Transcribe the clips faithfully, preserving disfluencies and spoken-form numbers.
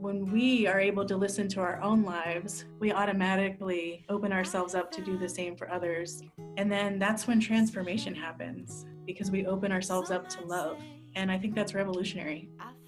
when we are able to listen to our own lives, we automatically open ourselves up to do the same for others. And then that's when transformation happens, because we open ourselves up to love. And I think that's revolutionary.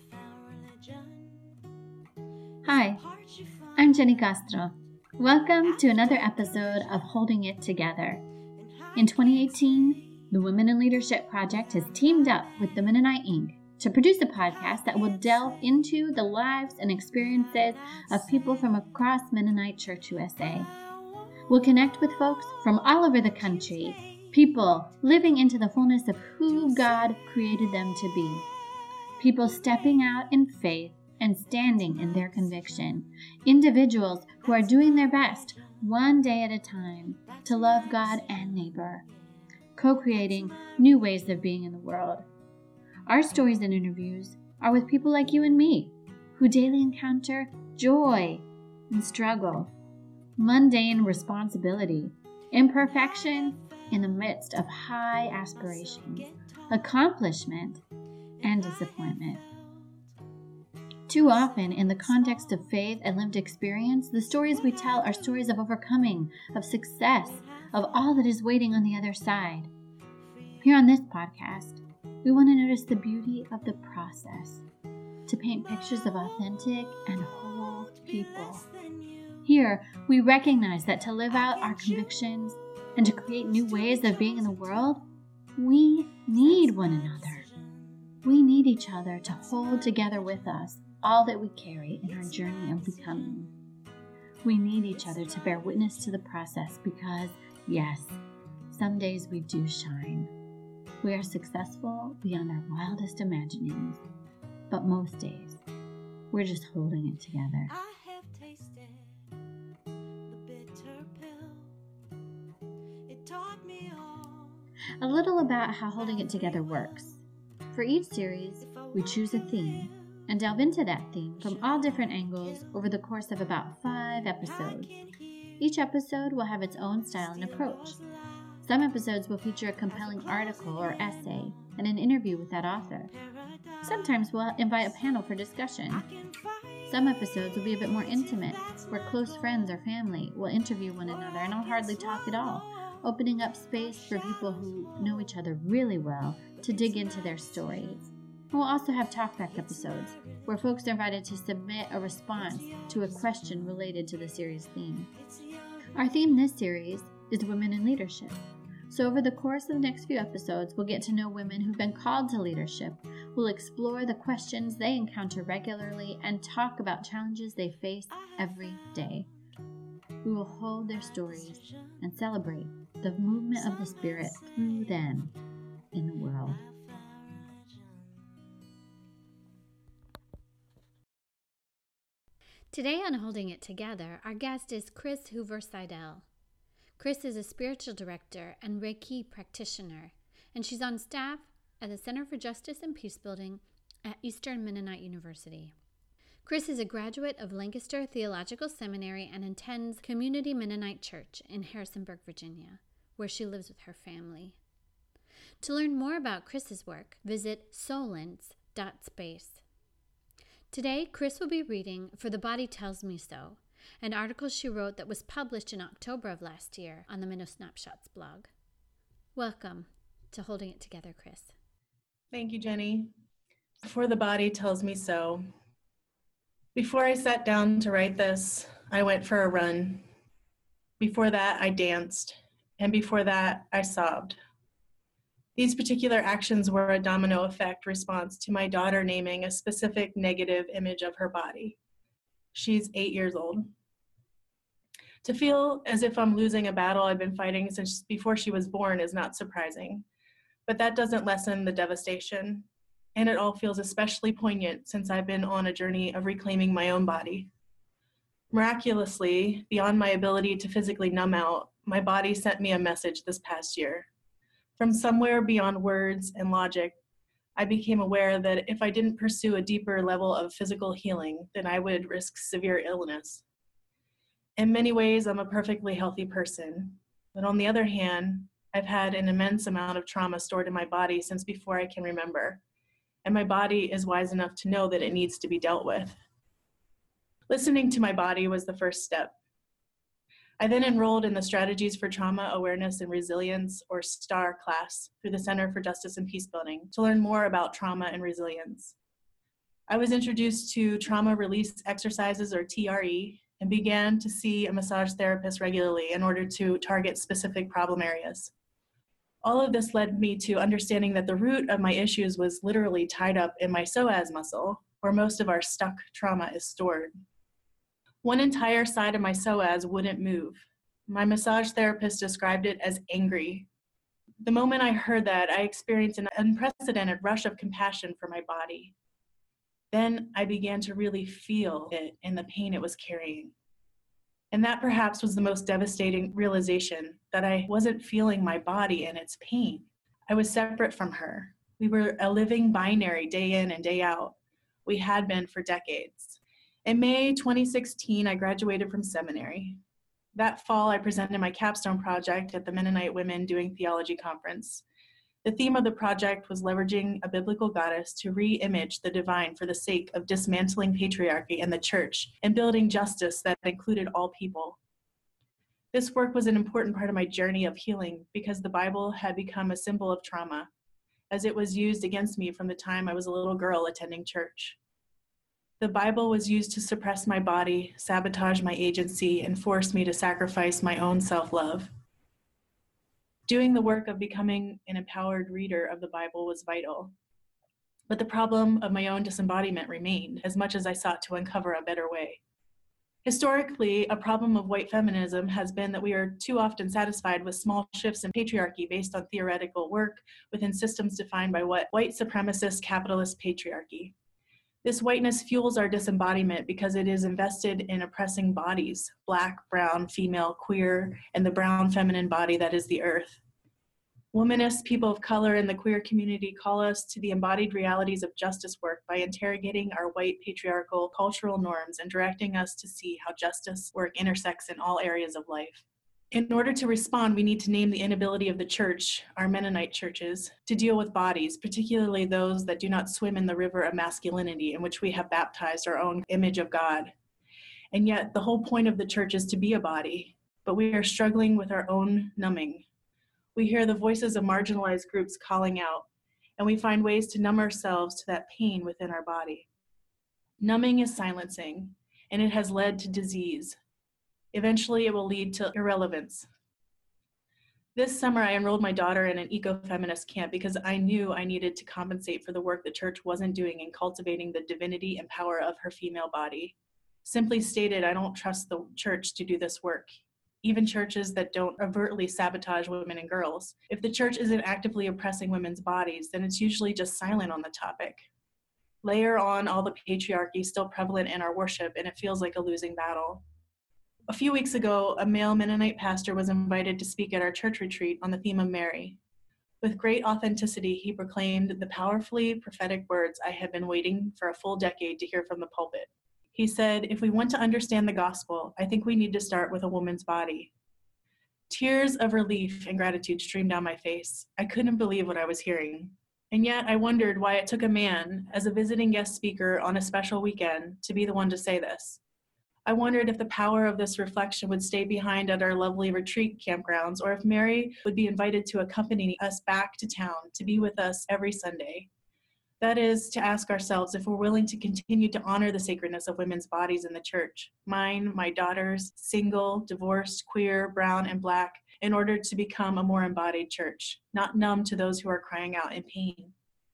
Hi, I'm Jenny Castro. Welcome to another episode of Holding It Together. In twenty eighteen, the Women in Leadership Project has teamed up with the Mennonite Incorporated to produce a podcast that will delve into the lives and experiences of people from across Mennonite Church U S A. We'll connect with folks from all over the country, people living into the fullness of who God created them to be, people stepping out in faith and standing in their conviction, individuals who are doing their best one day at a time to love God and neighbor, co-creating new ways of being in the world. Our stories and interviews are with people like you and me, who daily encounter joy and struggle, mundane responsibility, imperfection in the midst of high aspirations, accomplishment, and disappointment. Too often, in the context of faith and lived experience, the stories we tell are stories of overcoming, of success, of all that is waiting on the other side. Here on this podcast, we want to notice the beauty of the process, to paint pictures of authentic and whole people. Here, we recognize that to live out our convictions and to create new ways of being in the world, we need one another. We need each other to hold together with us all that we carry in our journey of becoming. We need each other to bear witness to the process because, yes, some days we do shine. We are successful beyond our wildest imaginings, but most days, we're just holding it together. I have tasted the bitter pill. It taught me all. A little about how Holding It Together works. For each series, we choose a theme and delve into that theme from all different angles over the course of about five episodes. Each episode will have its own style and approach. Some episodes will feature a compelling article or essay and an interview with that author. Sometimes we'll invite a panel for discussion. Some episodes will be a bit more intimate, where close friends or family will interview one another and I'll hardly talk at all, opening up space for people who know each other really well to dig into their stories. And we'll also have talkback episodes, where folks are invited to submit a response to a question related to the series theme. Our theme this series is Women in Leadership. So over the course of the next few episodes, we'll get to know women who've been called to leadership. We'll explore the questions they encounter regularly and talk about challenges they face every day. We will hold their stories and celebrate the movement of the Spirit through them in the world. Today on Holding It Together, our guest is Chris Hoover-Seidel. Chris is a spiritual director and Reiki practitioner, and she's on staff at the Center for Justice and Peacebuilding at Eastern Mennonite University. Chris is a graduate of Lancaster Theological Seminary and attends Community Mennonite Church in Harrisonburg, Virginia, where she lives with her family. To learn more about Chris's work, visit solence dot space. Today, Chris will be reading For the Body Tells Me So, an article she wrote that was published in October of last year on the Minnow Snapshots blog. Welcome to Holding It Together, Chris. Thank you, Jenny. For the Body Tells Me So. Before I sat down to write this, I went for a run. Before that, I danced. And before that, I sobbed. These particular actions were a domino effect response to my daughter naming a specific negative image of her body. She's eight years old. To feel as if I'm losing a battle I've been fighting since before she was born is not surprising, but that doesn't lessen the devastation, and it all feels especially poignant since I've been on a journey of reclaiming my own body. Miraculously, beyond my ability to physically numb out, my body sent me a message this past year. From somewhere beyond words and logic, I became aware that if I didn't pursue a deeper level of physical healing, then I would risk severe illness. In many ways, I'm a perfectly healthy person, but on the other hand, I've had an immense amount of trauma stored in my body since before I can remember, and my body is wise enough to know that it needs to be dealt with. Listening to my body was the first step. I then enrolled in the Strategies for Trauma Awareness and Resilience, or STAR class, through the Center for Justice and Peacebuilding to learn more about trauma and resilience. I was introduced to trauma release exercises, or T R E, and began to see a massage therapist regularly in order to target specific problem areas. All of this led me to understanding that the root of my issues was literally tied up in my psoas muscle, where most of our stuck trauma is stored. One entire side of my psoas wouldn't move. My massage therapist described it as angry. The moment I heard that, I experienced an unprecedented rush of compassion for my body. Then I began to really feel it in the pain it was carrying. And that perhaps was the most devastating realization, that I wasn't feeling my body and its pain. I was separate from her. We were a living binary day in and day out. We had been for decades. In May twenty sixteen, I graduated from seminary. That fall, I presented my capstone project at the Mennonite Women Doing Theology Conference. The theme of the project was leveraging a biblical goddess to re-image the divine for the sake of dismantling patriarchy and the church and building justice that included all people. This work was an important part of my journey of healing because the Bible had become a symbol of trauma, as it was used against me from the time I was a little girl attending church. The Bible was used to suppress my body, sabotage my agency, and force me to sacrifice my own self-love. Doing the work of becoming an empowered reader of the Bible was vital. But the problem of my own disembodiment remained, as much as I sought to uncover a better way. Historically, a problem of white feminism has been that we are too often satisfied with small shifts in patriarchy based on theoretical work within systems defined by what white supremacist capitalist patriarchy. This whiteness fuels our disembodiment because it is invested in oppressing bodies, Black, brown, female, queer, and the brown feminine body that is the earth. Womanists, people of color, and the queer community call us to the embodied realities of justice work by interrogating our white patriarchal cultural norms and directing us to see how justice work intersects in all areas of life. In order to respond, we need to name the inability of the church, our Mennonite churches, to deal with bodies, particularly those that do not swim in the river of masculinity in which we have baptized our own image of God. And yet, the whole point of the church is to be a body, but we are struggling with our own numbing. We hear the voices of marginalized groups calling out, and we find ways to numb ourselves to that pain within our body. Numbing is silencing, and it has led to disease. Eventually, it will lead to irrelevance. This summer, I enrolled my daughter in an ecofeminist camp because I knew I needed to compensate for the work the church wasn't doing in cultivating the divinity and power of her female body. Simply stated, I don't trust the church to do this work, even churches that don't overtly sabotage women and girls. If the church isn't actively oppressing women's bodies, then it's usually just silent on the topic. Layer on all the patriarchy still prevalent in our worship, and it feels like a losing battle. A few weeks ago, a male Mennonite pastor was invited to speak at our church retreat on the theme of Mary. With great authenticity, he proclaimed the powerfully prophetic words I had been waiting for a full decade to hear from the pulpit. He said, if we want to understand the gospel, I think we need to start with a woman's body. Tears of relief and gratitude streamed down my face. I couldn't believe what I was hearing. And yet I wondered why it took a man, as a visiting guest speaker on a special weekend, to be the one to say this. I wondered if the power of this reflection would stay behind at our lovely retreat campgrounds, or if Mary would be invited to accompany us back to town to be with us every Sunday. That is, to ask ourselves if we're willing to continue to honor the sacredness of women's bodies in the church, mine, my daughter's, single, divorced, queer, brown, and Black, in order to become a more embodied church, not numb to those who are crying out in pain.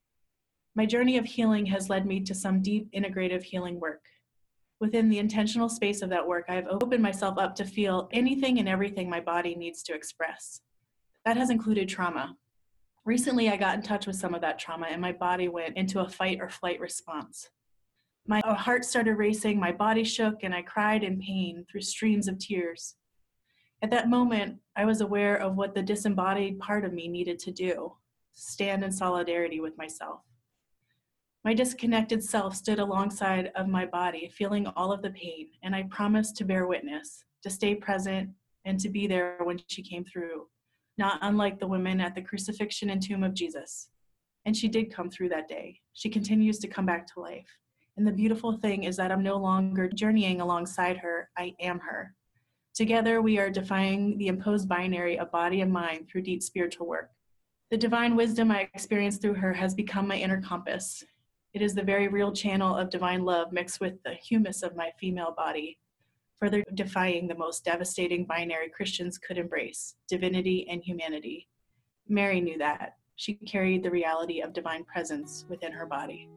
My journey of healing has led me to some deep integrative healing work. Within the intentional space of that work, I have opened myself up to feel anything and everything my body needs to express. That has included trauma. Recently, I got in touch with some of that trauma, and my body went into a fight or flight response. My heart started racing, my body shook, and I cried in pain through streams of tears. At that moment, I was aware of what the disembodied part of me needed to do, stand in solidarity with myself. My disconnected self stood alongside of my body, feeling all of the pain, and I promised to bear witness, to stay present, and to be there when she came through, not unlike the women at the crucifixion and tomb of Jesus. And she did come through that day. She continues to come back to life. And the beautiful thing is that I'm no longer journeying alongside her. I am her. Together, we are defying the imposed binary of body and mind through deep spiritual work. The divine wisdom I experienced through her has become my inner compass. It is the very real channel of divine love mixed with the humus of my female body, further defying the most devastating binary Christians could embrace, divinity and humanity. Mary knew that. She carried the reality of divine presence within her body.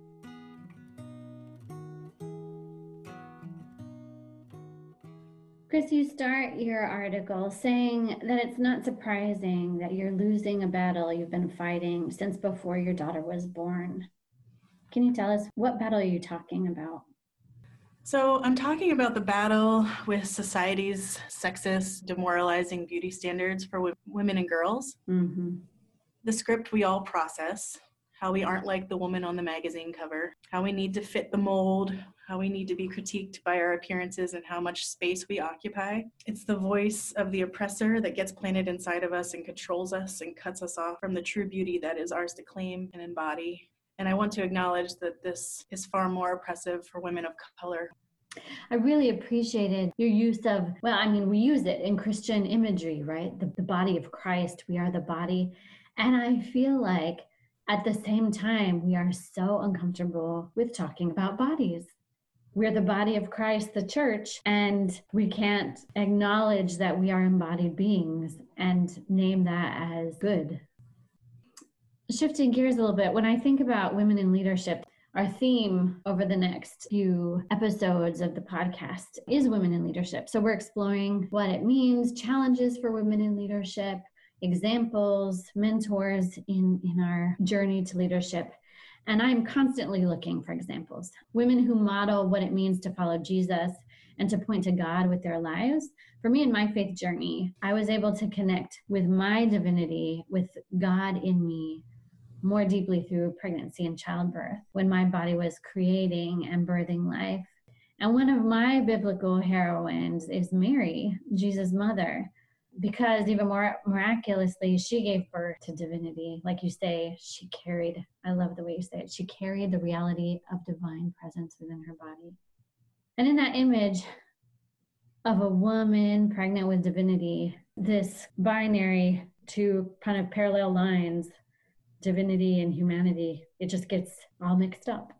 Chris, you start your article saying that it's not surprising that you're losing a battle you've been fighting since before your daughter was born. Can you tell us, what battle are you talking about? So I'm talking about the battle with society's sexist, demoralizing beauty standards for w- women and girls. Mm-hmm. The script we all process, how we aren't like the woman on the magazine cover, how we need to fit the mold, how we need to be critiqued by our appearances and how much space we occupy. It's the voice of the oppressor that gets planted inside of us and controls us and cuts us off from the true beauty that is ours to claim and embody. And I want to acknowledge that this is far more oppressive for women of color. I really appreciated your use of, well, I mean, we use it in Christian imagery, right? The, the body of Christ, we are the body. And I feel like at the same time, we are so uncomfortable with talking about bodies. We're the body of Christ, the church, and we can't acknowledge that we are embodied beings and name that as good. Shifting gears a little bit, when I think about women in leadership, our theme over the next few episodes of the podcast is women in leadership. So we're exploring what it means, challenges for women in leadership, examples, mentors in, in our journey to leadership. And I'm constantly looking for examples. Women who model what it means to follow Jesus and to point to God with their lives. For me in my faith journey, I was able to connect with my divinity, with God in me, more deeply through pregnancy and childbirth, when my body was creating and birthing life. And one of my biblical heroines is Mary, Jesus' mother, because even more miraculously, she gave birth to divinity. Like you say, she carried, I love the way you say it, she carried the reality of divine presence within her body. And in that image of a woman pregnant with divinity, this binary, two kind of parallel lines, divinity and humanity, it just gets all mixed up.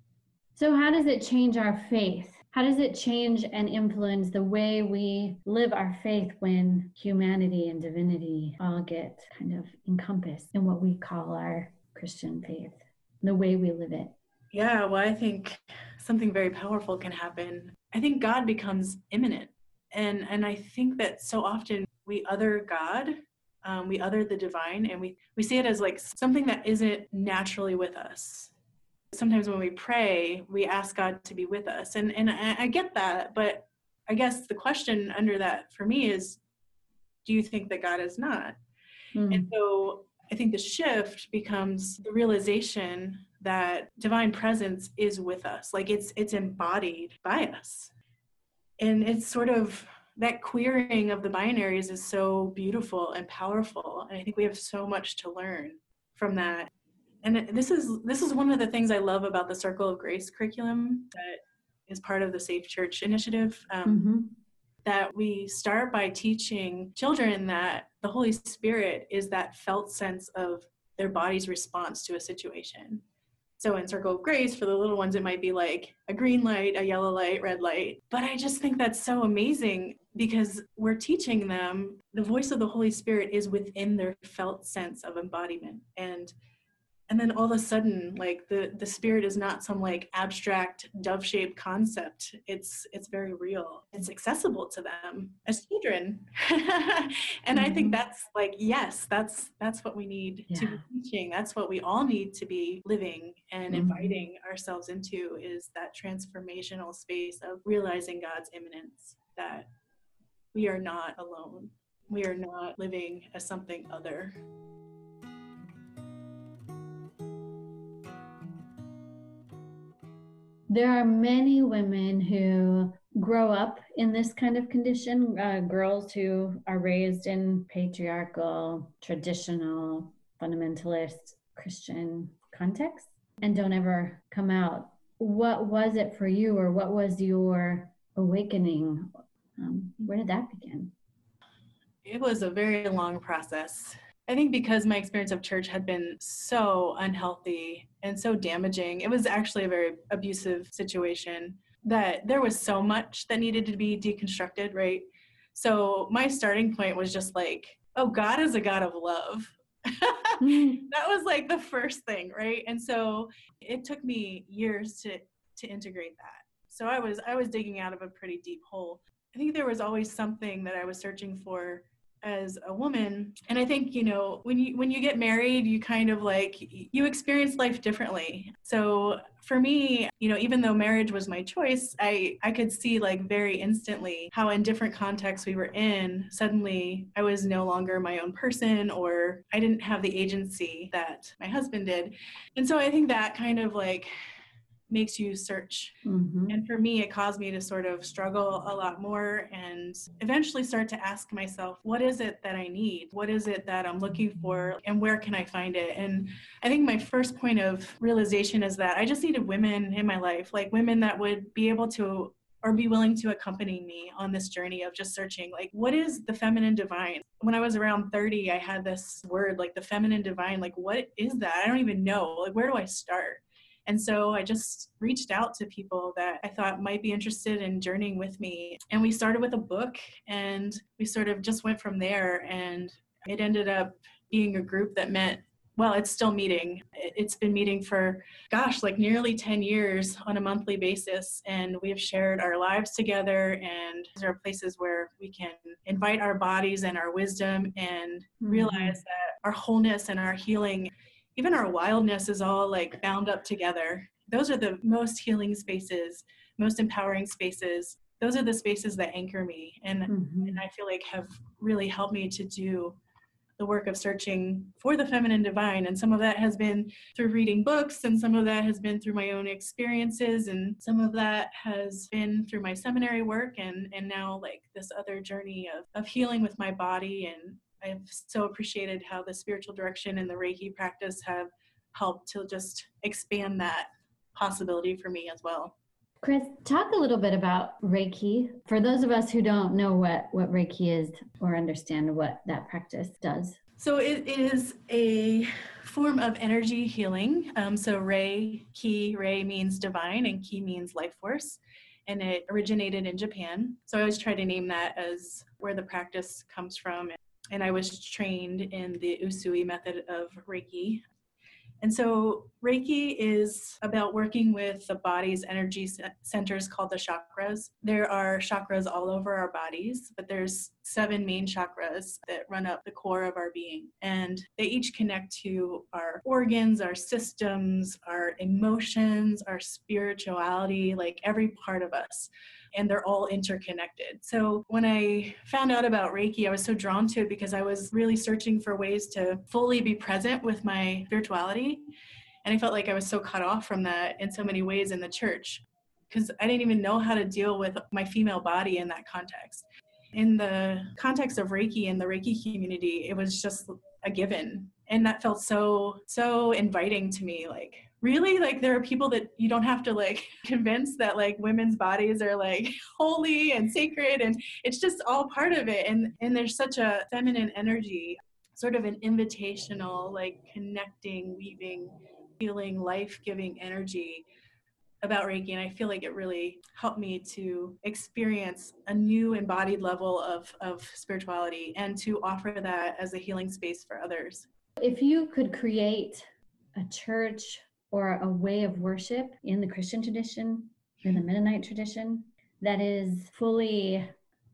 So how does it change our faith? How does it change and influence the way we live our faith when humanity and divinity all get kind of encompassed in what we call our Christian faith, the way we live it? Yeah, well, I think something very powerful can happen. I think God becomes immanent. And, and I think that so often we other God, um, we other the divine, and we, we see it as like something that isn't naturally with us. Sometimes when we pray, we ask God to be with us. And, and I, I get that, but I guess the question under that for me is, do you think that God is not? Mm. And so I think the shift becomes the realization that divine presence is with us, like it's it's embodied by us. And it's sort of that queering of the binaries is so beautiful and powerful. And I think we have so much to learn from that. And this is this is one of the things I love about the Circle of Grace curriculum that is part of the Safe Church initiative, um, mm-hmm. that we start by teaching children that the Holy Spirit is that felt sense of their body's response to a situation. So in Circle of Grace, for the little ones, it might be like a green light, a yellow light, red light. But I just think that's so amazing because we're teaching them the voice of the Holy Spirit is within their felt sense of embodiment. And And then all of a sudden, like the, the spirit is not some like abstract dove-shaped concept. It's it's very real. It's accessible to them as children. And mm-hmm. I think that's like, yes, that's that's what we need yeah. to be teaching. That's what we all need to be living and mm-hmm. inviting ourselves into is that transformational space of realizing God's immanence, that we are not alone. We are not living as something other. There are many women who grow up in this kind of condition, uh, girls who are raised in patriarchal, traditional, fundamentalist Christian contexts and don't ever come out what was it for you, or what was your awakening? Um, where did that begin? It was a very long process. I think because my experience of church had been so unhealthy and so damaging, it was actually a very abusive situation, that there was so much that needed to be deconstructed, right? So my starting point was just like, oh, God is a God of love. Mm. That was like the first thing, right? And so it took me years to to integrate that. So I was I was digging out of a pretty deep hole. I think there was always something that I was searching for as a woman. And I think, you know, when you when you get married, you kind of like, you experience life differently. So for me, you know, even though marriage was my choice, I I could see like very instantly how in different contexts we were in, suddenly I was no longer my own person, or I didn't have the agency that my husband did. And so I think that kind of like makes you search. Mm-hmm. And for me, it caused me to sort of struggle a lot more and eventually start to ask myself, what is it that I need? What is it that I'm looking for? And where can I find it? And I think my first point of realization is that I just needed women in my life, like women that would be able to or be willing to accompany me on this journey of just searching, like, what is the feminine divine? When I was around thirty, I had this word, like the feminine divine, like, what is that? I don't even know. Like, where do I start? And so I just reached out to people that I thought might be interested in journeying with me. And we started with a book, and we sort of just went from there. And it ended up being a group that met, well, it's still meeting. It's been meeting for, gosh, like nearly ten years on a monthly basis. And we have shared our lives together. And there are places where we can invite our bodies and our wisdom and Mm-hmm. realize that our wholeness and our healing, even our wildness, is all like bound up together. Those are the most healing spaces, most empowering spaces. Those are the spaces that anchor me, and, Mm-hmm. and I feel like have really helped me to do the work of searching for the feminine divine. And some of that has been through reading books, and some of that has been through my own experiences, and some of that has been through my seminary work, and, and now like this other journey of, of healing with my body. And I've so appreciated how the spiritual direction and the Reiki practice have helped to just expand that possibility for me as well. Chris, talk a little bit about Reiki. For those of us who don't know what, what Reiki is or understand what that practice does. So it is a form of energy healing. Um, so Reiki, Rei means divine, and Ki means life force. And it originated in Japan. So I always try to name that as where the practice comes from. And I was trained in the Usui method of Reiki. And so Reiki is about working with the body's energy centers called the chakras. There are chakras all over our bodies, but there's seven main chakras that run up the core of our being. And they each connect to our organs, our systems, our emotions, our spirituality, like every part of us. And they're all interconnected. So when I found out about Reiki, I was so drawn to it because I was really searching for ways to fully be present with my spirituality. And I felt like I was so cut off from that in so many ways in the church, because I didn't even know how to deal with my female body in that context. In the context of Reiki and the Reiki community, it was just a given. And that felt so, so inviting to me. Like, really? Like, there are people that you don't have to like convince that like women's bodies are like holy and sacred, and it's just all part of it. And and there's such a feminine energy, sort of an invitational, like connecting, weaving, healing, life-giving energy about Reiki. And I feel like it really helped me to experience a new embodied level of, of spirituality, and to offer that as a healing space for others. If you could create a church or a way of worship in the Christian tradition, in the Mennonite tradition, that is fully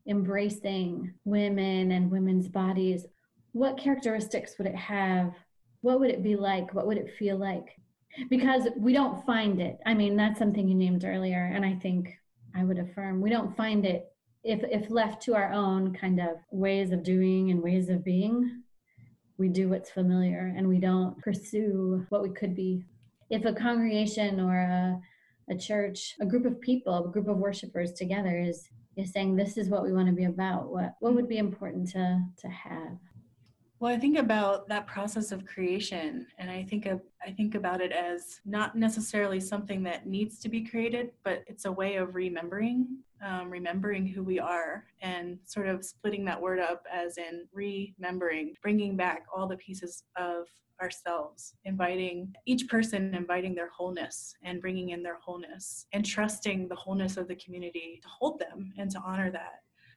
embracing women and women's bodies, what characteristics would it have? What would it be like? What would it feel like? Because we don't find it. I mean, that's something you named earlier, and I think I would affirm we don't find it if if left to our own kind of ways of doing and ways of being. We do what's familiar, and we don't pursue what we could be. If a congregation or a, a church, a group of people, a group of worshipers together is is saying this is what we want to be about, what what would be important to to have? Well, I think about that process of creation, and I think of I think about it as not necessarily something that needs to be created, but it's a way of remembering, um, remembering who we are, and sort of splitting that word up as in remembering, bringing back all the pieces of ourselves, inviting each person, inviting their wholeness and bringing in their wholeness, and trusting the wholeness of the community to hold them and to honor that.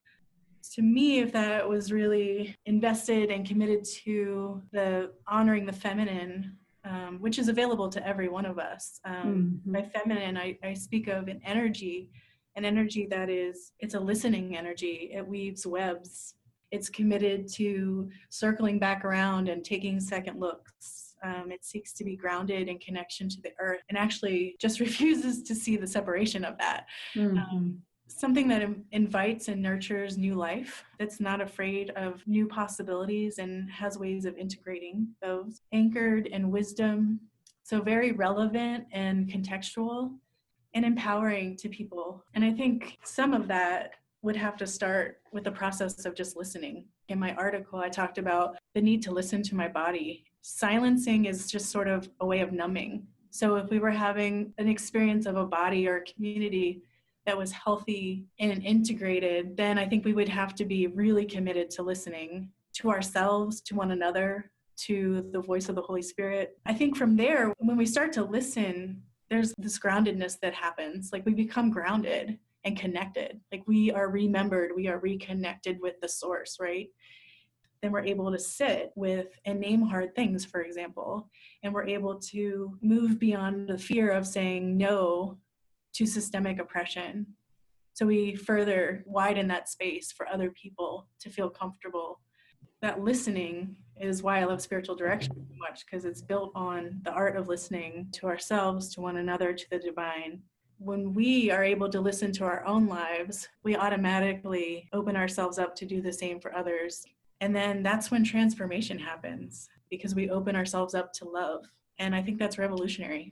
To me, if that was really invested and committed to the honoring the feminine, um, which is available to every one of us. Um, Mhm. By feminine, I, I speak of an energy, an energy that is, it's a listening energy. It weaves webs. It's committed to circling back around and taking second looks. Um, it seeks to be grounded in connection to the earth and actually just refuses to see the separation of that. Mhm. Um, something that im- invites and nurtures new life, that's not afraid of new possibilities and has ways of integrating those, anchored in wisdom, so very relevant and contextual and empowering to people. And I think some of that would have to start with the process of just listening. In my article, I talked about the need to listen to my body. Silencing is just sort of a way of numbing. So if we were having an experience of a body or a community that was healthy and integrated, then I think we would have to be really committed to listening to ourselves, to one another, to the voice of the Holy Spirit. I think from there, when we start to listen, there's this groundedness that happens. Like we become grounded and connected. Like we are remembered, we are reconnected with the source, right? Then we're able to sit with and name hard things, for example, and we're able to move beyond the fear of saying no to systemic oppression. So we further widen that space for other people to feel comfortable. That listening is why I love spiritual direction so much, because it's built on the art of listening to ourselves, to one another, to the divine. When we are able to listen to our own lives, we automatically open ourselves up to do the same for others. And then that's when transformation happens, because we open ourselves up to love. And I think that's revolutionary.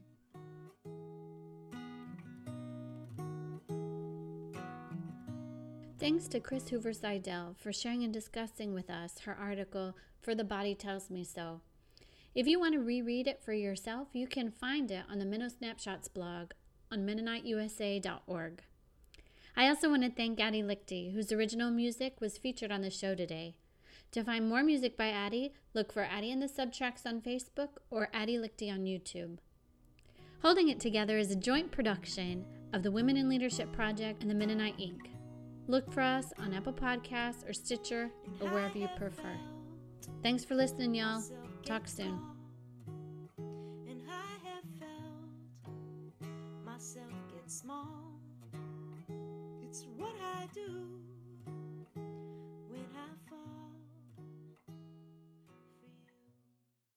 Thanks to Chris Hoover Seidel for sharing and discussing with us her article, For the Body Tells Me So. If you want to reread it for yourself, you can find it on the Minnow Snapshots blog on Mennonite U S A dot org. I also want to thank Addie Lichty, whose original music was featured on the show today. To find more music by Addie, look for Addie and the Subtracks on Facebook or Addie Lichty on YouTube. Holding It Together is a joint production of the Women in Leadership Project and the Mennonite Incorporated. Look for us on Apple Podcasts or Stitcher or wherever you prefer. Thanks for listening, y'all. Talk soon. And I have felt myself get small. It's what I do.